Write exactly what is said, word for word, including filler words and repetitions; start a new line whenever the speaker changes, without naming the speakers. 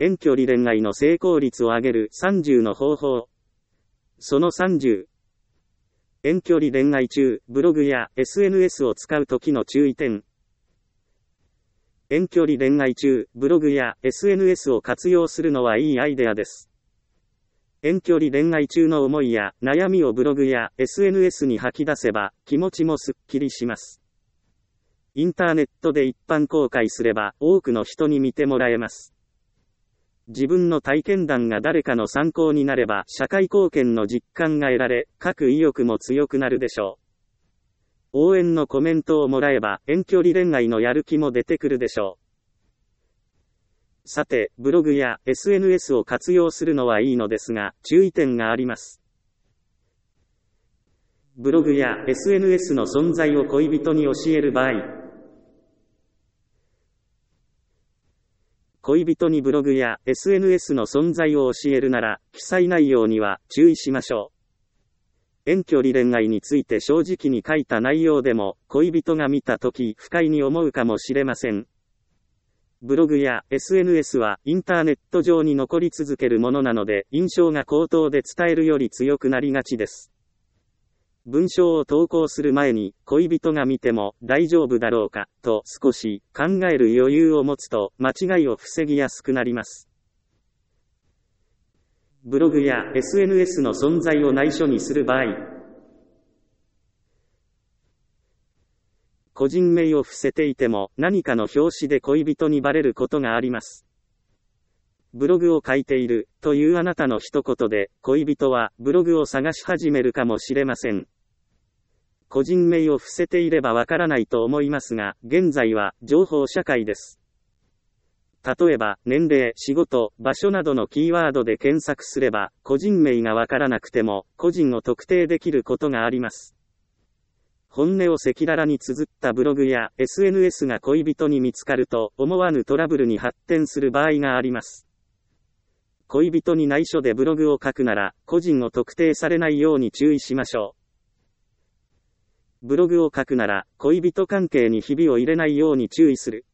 遠距離恋愛の成功率を上げるさんじゅうの方法。そのさんじゅう。遠距離恋愛中、ブログや エスエヌエス を使うときの注意点。遠距離恋愛中、ブログや エスエヌエス を活用するのはいいアイデアです。遠距離恋愛中の思いや悩みをブログや エスエヌエス に吐き出せば、気持ちもすっきりします。インターネットで一般公開すれば、多くの人に見てもらえます。自分の体験談が誰かの参考になれば、社会貢献の実感が得られ、書く意欲も強くなるでしょう。応援のコメントをもらえば、遠距離恋愛のやる気も出てくるでしょう。さて、ブログや エスエヌエス を活用するのはいいのですが、注意点があります。ブログや エスエヌエス の存在を恋人に教える場合、恋人にブログや エスエヌエス の存在を教えるなら、記載内容には注意しましょう。遠距離恋愛について正直に書いた内容でも、恋人が見たとき不快に思うかもしれません。ブログや エスエヌエス はインターネット上に残り続けるものなので、印象が口頭で伝えるより強くなりがちです。文章を投稿する前に、恋人が見ても大丈夫だろうか、と少し考える余裕を持つと間違いを防ぎやすくなります。ブログや エスエヌエス の存在を内緒にする場合、個人名を伏せていても何かの表紙で恋人にバレることがあります。ブログを書いているというあなたの一言で恋人はブログを探し始めるかもしれません。個人名を伏せていればわからないと思いますが、現在は情報社会です。例えば年齢、仕事、場所などのキーワードで検索すれば個人名がわからなくても個人を特定できることがあります。本音を赤裸々に綴ったブログや エスエヌエス が恋人に見つかると思わぬトラブルに発展する場合があります。恋人に内緒でブログを書くなら、個人を特定されないように注意しましょう。ブログを書くなら、恋人関係にひびを入れないように注意する。